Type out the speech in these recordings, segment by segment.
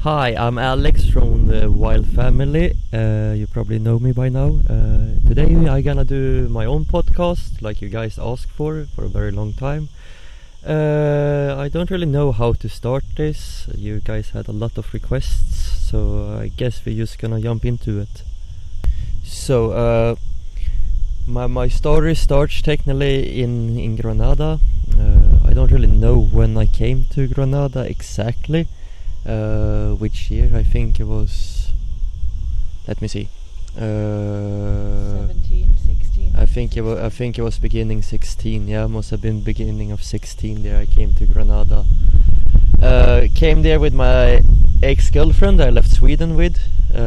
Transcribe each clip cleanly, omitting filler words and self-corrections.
Hi, I'm Alex from the Wild Family. You probably know me by now. Today I'm gonna do my own podcast, like you guys asked for a very long time. I don't really know how to start this. You guys had a lot of requests, so I guess we're just gonna jump into it. So, my story starts technically in Granada. I don't really know when I came to Granada exactly. Which year? I think it was, let me see, 17, 16. I think it was beginning 16. Yeah, must have been beginning of 16 there I came to Granada. Came there with my ex-girlfriend I left Sweden with.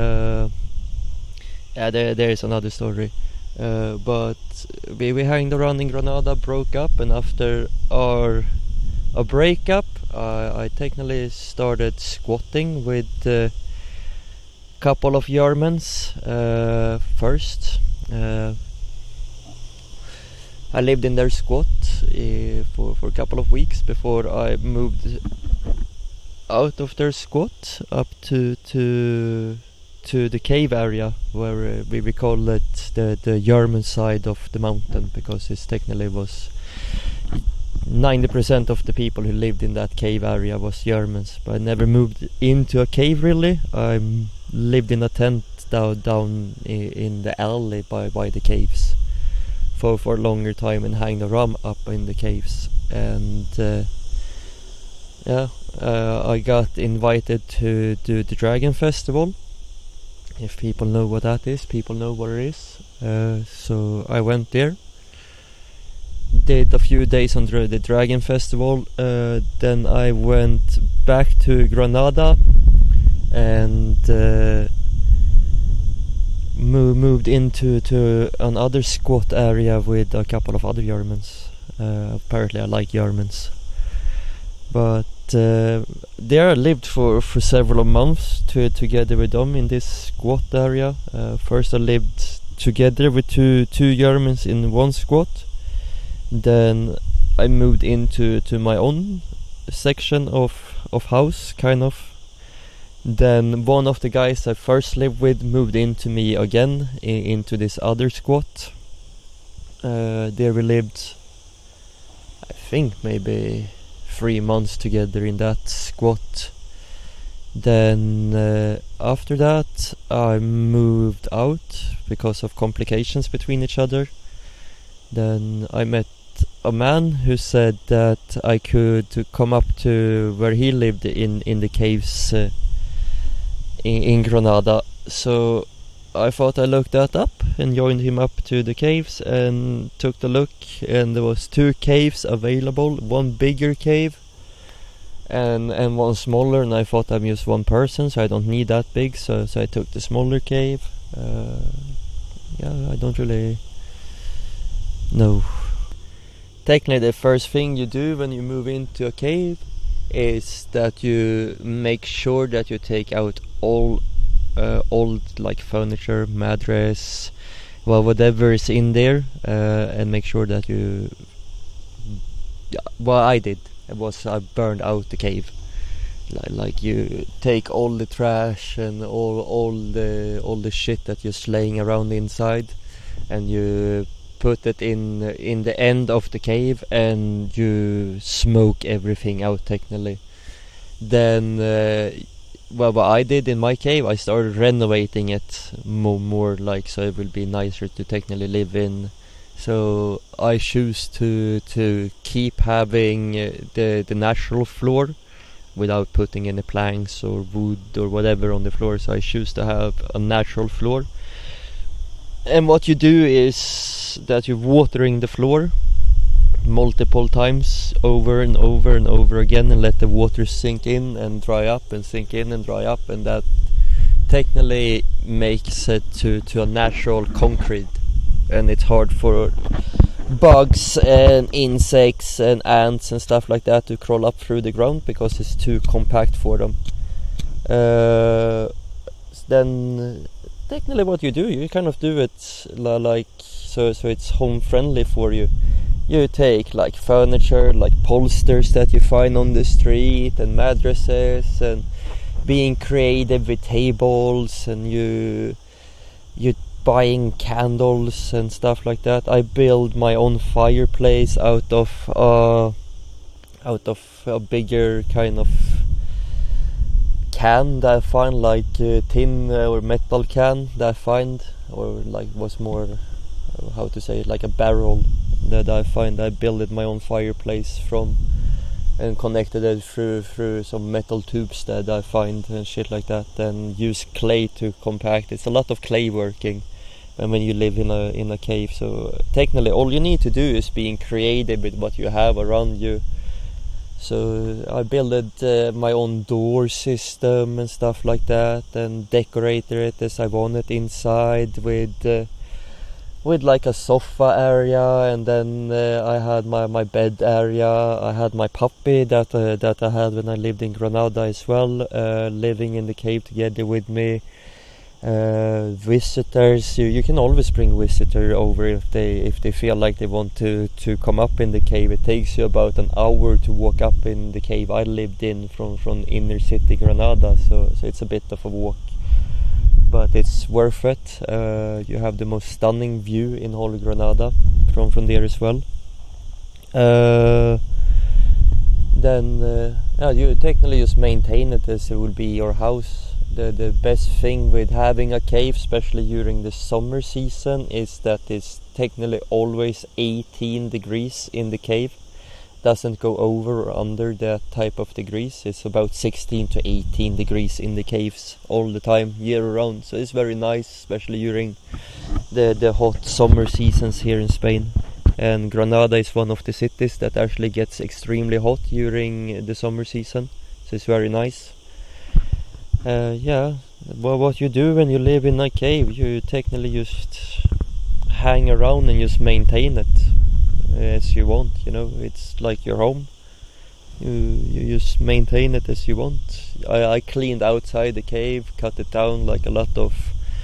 Yeah, there's another story. But we hanged around in Granada, broke up, and after a breakup, I technically started squatting with a couple of Germans first. I lived in their squat for a couple of weeks before I moved out of their squat up to the cave area, where we call it the German side of the mountain, because it technically was 90% of the people who lived in that cave area was Germans. But I never moved into a cave really. I lived in a tent down in the alley by the caves for a longer time and hanged around up in the caves. And I got invited to do the Dragon Festival. If people know what that is, people know what it is. So I went there, did a few days on the Dragon Festival, then I went back to Granada and moved into another squat area with a couple of other Germans. Apparently I like Germans. But there I lived for several months together with them in this squat area. First I lived together with two Germans in one squat. Then I moved into my own section of house, kind of. Then one of the guys I first lived with moved into me again, into this other squat. There we lived, I think, maybe 3 months together in that squat. Then after that I moved out because of complications between each other. Then I met a man who said that I could come up to where he lived in the caves in Granada. So I thought I looked that up and joined him up to the caves and took the look, and there was 2 caves available, one bigger cave and one smaller, and I thought I'm just one person, so I don't need that big, so I took the smaller cave. I don't really know. Technically the first thing you do when you move into a cave is that you make sure that you take out all old like furniture, mattress, well, whatever is in there, and make sure that you, what I did was I burned out the cave. Like you take all the trash and all the shit that you're laying around inside, and you put it in the end of the cave, and you smoke everything out technically. Then what I did in my cave, I started renovating it more like, so it will be nicer to technically live in. So I choose to keep having the natural floor without putting any planks or wood or whatever on the floor. So I choose to have a natural floor. And what you do is that you're watering the floor multiple times over and over and over again, and let the water sink in and dry up and sink in and dry up, and that technically makes it to a natural concrete. And it's hard for bugs and insects and ants and stuff like that to crawl up through the ground because it's too compact for them. Then technically what you do, you kind of do it like so it's home friendly for you. You take like furniture, like bolsters that you find on the street, and mattresses, and being creative with tables, and you buying candles and stuff like that. I build my own fireplace out of a bigger kind of can that I find, like tin or metal can that I find, or like was more how to say it, like a barrel that I find. I built my own fireplace from, and connected it through some metal tubes that I find and shit like that, and use clay to compact. It's a lot of clay working when you live in a cave. So technically all you need to do is being creative with what you have around you. So I built my own door system and stuff like that, and decorated it as I wanted inside with like a sofa area, and then I had my bed area. I had my puppy that I had when I lived in Granada as well, living in the cave together with me. Visitors, you can always bring visitor over if they feel like they want to come up in the cave. It takes you about an hour to walk up in the cave I lived in from inner city Granada, so it's a bit of a walk, but it's worth it. You have the most stunning view in whole Granada from there as well. Then you technically just maintain it as it will be your house. The best thing with having a cave, especially during the summer season, is that it's technically always 18 degrees in the cave. Doesn't go over or under that type of degrees. It's about 16 to 18 degrees in the caves all the time, year round. So it's very nice, especially during the hot summer seasons here in Spain. And Granada is one of the cities that actually gets extremely hot during the summer season. So it's very nice. Well, what you do when you live in a cave, you technically just hang around and just maintain it as you want. It's like your home. You just maintain it as you want. I cleaned outside the cave, cut it down, like a lot of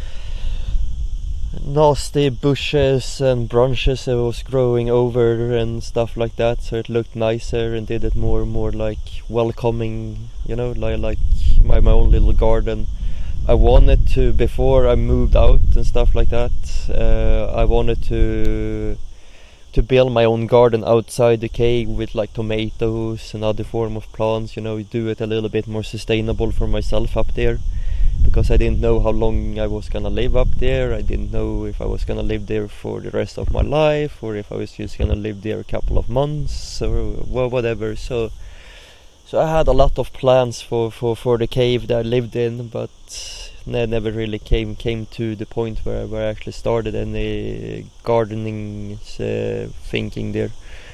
nasty bushes and branches that was growing over and stuff like that, so it looked nicer, and did it more like welcoming, like my own little garden. I wanted to, before I moved out and stuff like that, I wanted to build my own garden outside the cave with like tomatoes and other form of plants, do it a little bit more sustainable for myself up there, because I didn't know how long I was gonna live up there. I didn't know if I was gonna live there for the rest of my life, or if I was just gonna live there a couple of months or whatever. So I had a lot of plans for the cave that I lived in, but never really came to the point where I actually started any gardening thinking there.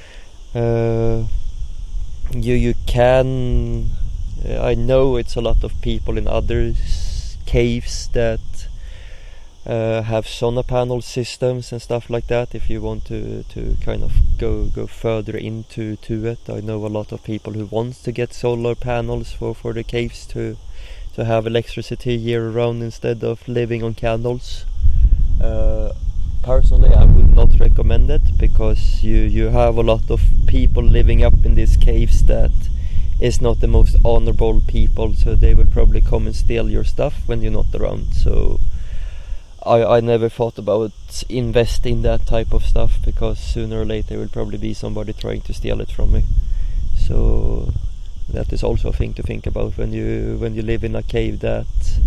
You can, I know it's a lot of people in other caves that have solar panel systems and stuff like that. If you want to kind of go further into it, I know a lot of people who want to get solar panels for the caves to have electricity year round instead of living on candles. Personally, I would not recommend it, because you have a lot of people living up in these caves that is not the most honorable people, so they will probably come and steal your stuff when you're not around. So I never thought about investing in that type of stuff, because sooner or later there will probably be somebody trying to steal it from me. So that is also a thing to think about when you live in a cave, that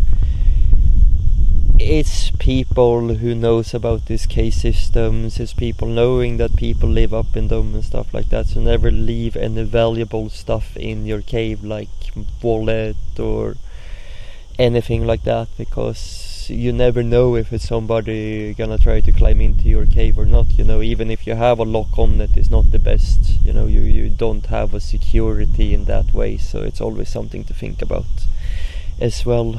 it's people who knows about these cave systems, it's people knowing that people live up in them and stuff like that. So never leave any valuable stuff in your cave, like wallet or anything like that, because you never know if it's somebody gonna try to climb into your cave or not. Even if you have a lock on it, it's not the best. You don't have a security in that way, so it's always something to think about as well.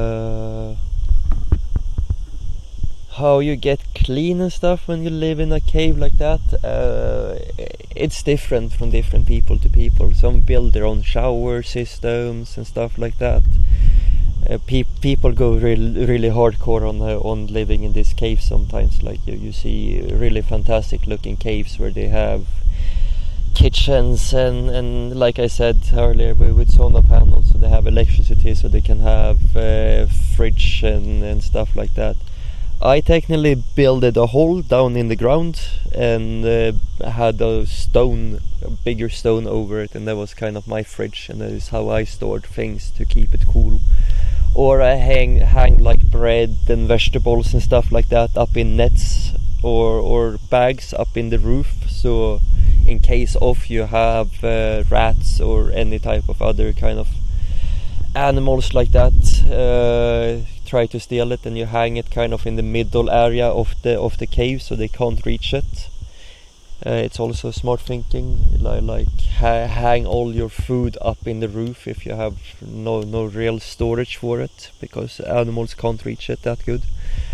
How you get clean and stuff when you live in a cave like that, it's different from different people to people. Some build their own shower systems and stuff like that. People go really hardcore on living in this cave sometimes. Like you see really fantastic looking caves where they have kitchens, and like I said earlier, with solar panels, so they have electricity, so they can have fridge and stuff like that. I technically built a hole down in the ground and had a bigger stone over it, and that was kind of my fridge, and that is how I stored things to keep it cool. Or I hang like bread and vegetables and stuff like that up in nets or bags up in the roof, so in case of you have rats or any type of other kind of animals like that try to steal it, and you hang it kind of in the middle area of the cave so they can't reach it. It's also smart thinking, like hang all your food up in the roof if you have no real storage for it, because animals can't reach it that good.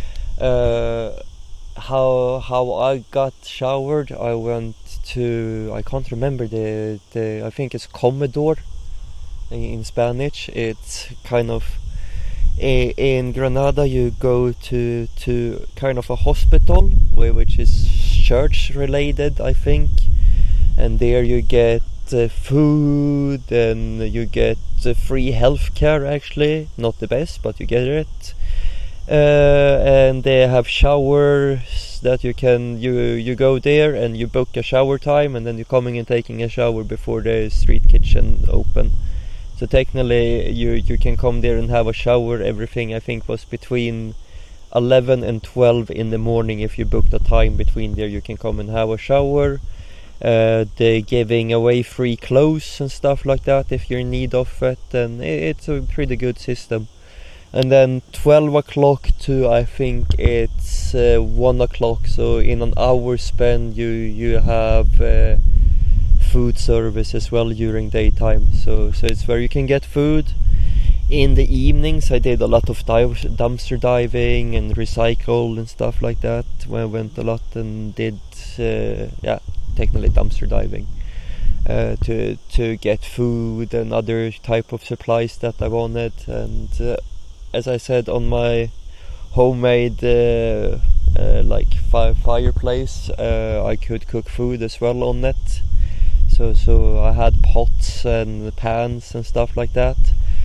How I got showered, I went to, I can't remember the I think it's Comedor in Spanish. It's kind of in Granada. You go to kind of a hospital which is church related, I think, and there you get food and you get free healthcare. Actually, not the best, but you get it. And they have showers that you can you go there and you book a shower time, and then you're coming and taking a shower before the street kitchen open. So technically you can come there and have a shower. Everything I think was between 11 and 12 in the morning. If you booked a time between there, you can come and have a shower. They're giving away free clothes and stuff like that if you're in need of it, and it's a pretty good system. And then 12 o'clock to, I think it's 1 o'clock, so in an hour span you have food service as well during daytime. So it's where you can get food. In the evenings I did a lot of dumpster diving and recycle and stuff like that. When I went a lot and did technically dumpster diving to get food and other type of supplies that I wanted. And as I said, on my homemade like fireplace, I could cook food as well on it. So I had pots and pans and stuff like that.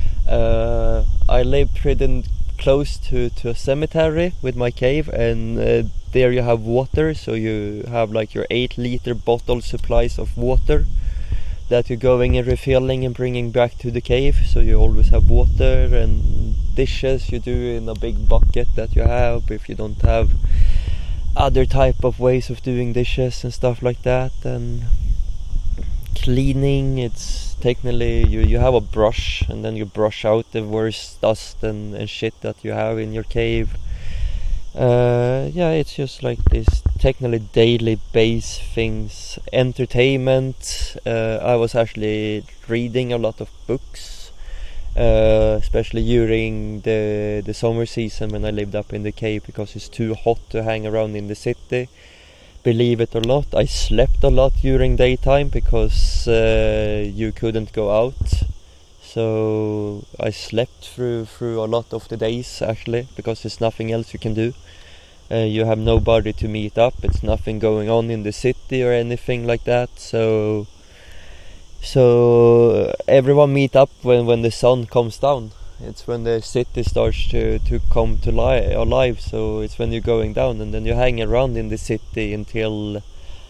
I live pretty close to a cemetery with my cave, and there you have water, so you have like your 8-liter bottle supplies of water that you're going and refilling and bringing back to the cave. So you always have water, and dishes you do in a big bucket that you have if you don't have other type of ways of doing dishes and stuff like that. And cleaning, it's technically you have a brush, and then you brush out the worst dust and shit that you have in your cave. It's just like this technically daily base things. Entertainment, I was actually reading a lot of books, especially during the summer season when I lived up in the cave, because it's too hot to hang around in the city. Believe it or not, I slept a lot during daytime because you couldn't go out. So I slept through a lot of the days, actually, because there's nothing else you can do. You have nobody to meet up. It's nothing going on in the city or anything like that. So everyone meet up when the sun comes down. It's when the city starts to come to alive. So it's when you're going down, and then you hang around in the city until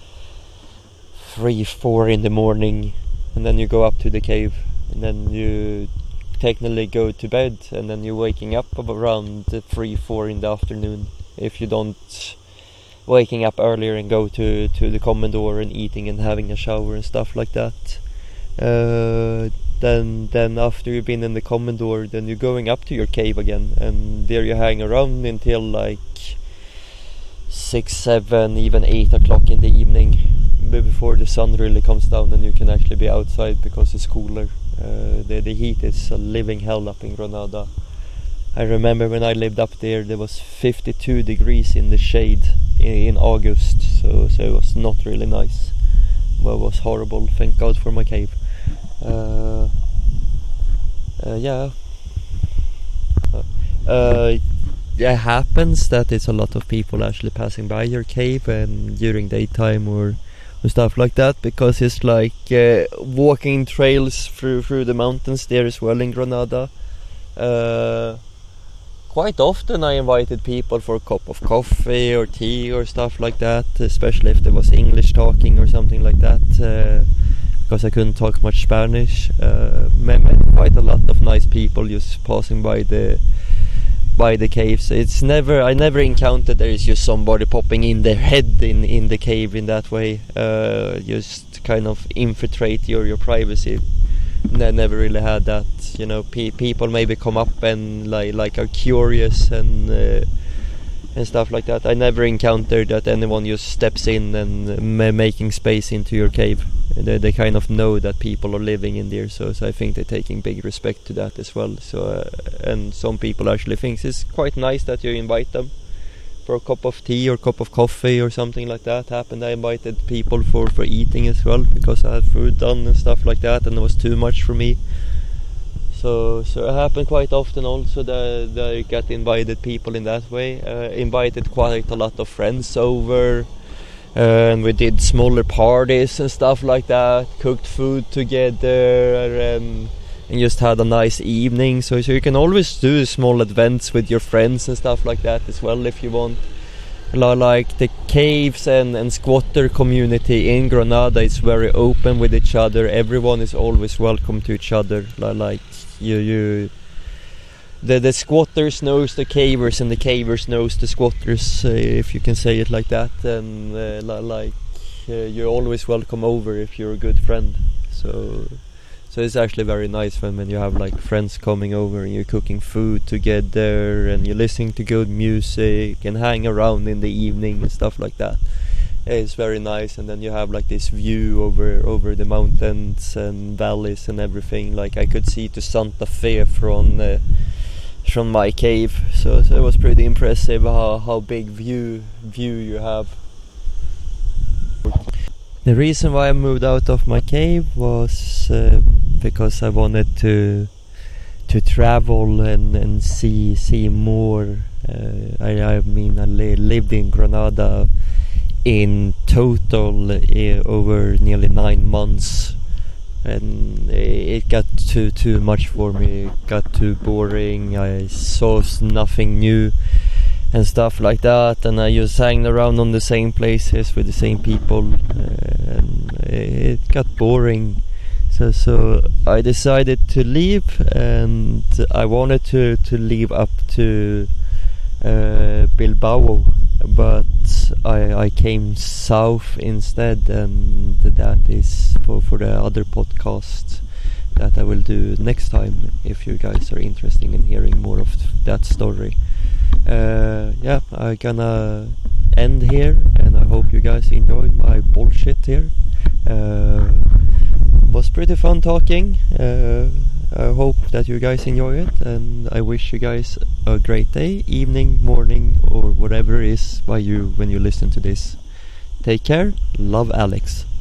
3-4 in the morning, and then you go up to the cave, and then you technically go to bed, and then you're waking up around 3-4 in the afternoon if you don't waking up earlier and go to the common door and eating and having a shower and stuff like that. Then after you've been in the common door, then you're going up to your cave again, and there you hang around until like 6, 7, even 8 o'clock in the evening, before the sun really comes down and you can actually be outside because it's cooler. The heat is a living hell up in Granada. I remember when I lived up there was 52 degrees in the shade in August, so it was not really nice. Well, it was horrible. Thank God for my cave. It happens that it's a lot of people actually passing by your cave and during daytime or and stuff like that, because it's like walking trails through the mountains there as well in Granada. Quite often I invited people for a cup of coffee or tea or stuff like that, especially if there was English talking or something like that, because I couldn't talk much Spanish. Met quite a lot of nice people just passing by the caves. I never encountered there is just somebody popping in their head in the cave in that way, just kind of infiltrate your privacy. Never really had that, you know. People maybe come up and like are curious and stuff like that. I never encountered that anyone just steps in and making space into your cave. They kind of know that people are living in there, so I think they're taking big respect to that as well. So and some people actually think it's quite nice that you invite them for a cup of tea or cup of coffee or something like that. Happened I invited people for eating as well, because I had food done and stuff like that, and it was too much for me. So it happened quite often also that I got invited people in that way. Invited quite a lot of friends over. And we did smaller parties and stuff like that, cooked food together, and just had a nice evening. So you can always do small events with your friends and stuff like that as well if you want. Like the caves and squatter community in Granada is very open with each other. Everyone is always welcome to each other. Like the squatters knows the cavers, and the cavers knows the squatters, if you can say it like that. And you're always welcome over if you're a good friend. So it's actually very nice when you have like friends coming over and you're cooking food together and you're listening to good music and hang around in the evening and stuff like that. It's very nice. And then you have like this view over the mountains and valleys and everything. Like I could see to Santa Fe from my cave, so it was pretty impressive how big view you have. The reason why I moved out of my cave was because I wanted to travel and see more. I mean, I lived in Granada in total over nearly 9 months. And it got too much for me. It got too boring. I saw nothing new and stuff like that, and I just hang around on the same places with the same people, and it got boring. So I decided to leave, and I wanted to leave up to Bilbao, but I came south instead, and that is for the other podcast that I will do next time, if you guys are interested in hearing more of that story. Yeah, I'm gonna end here, and I hope you guys enjoyed my bullshit here. Was pretty fun talking. I hope that you guys enjoy it, and I wish you guys a great day, evening, morning, or whatever it is by you when you listen to this. Take care. Love, Alex.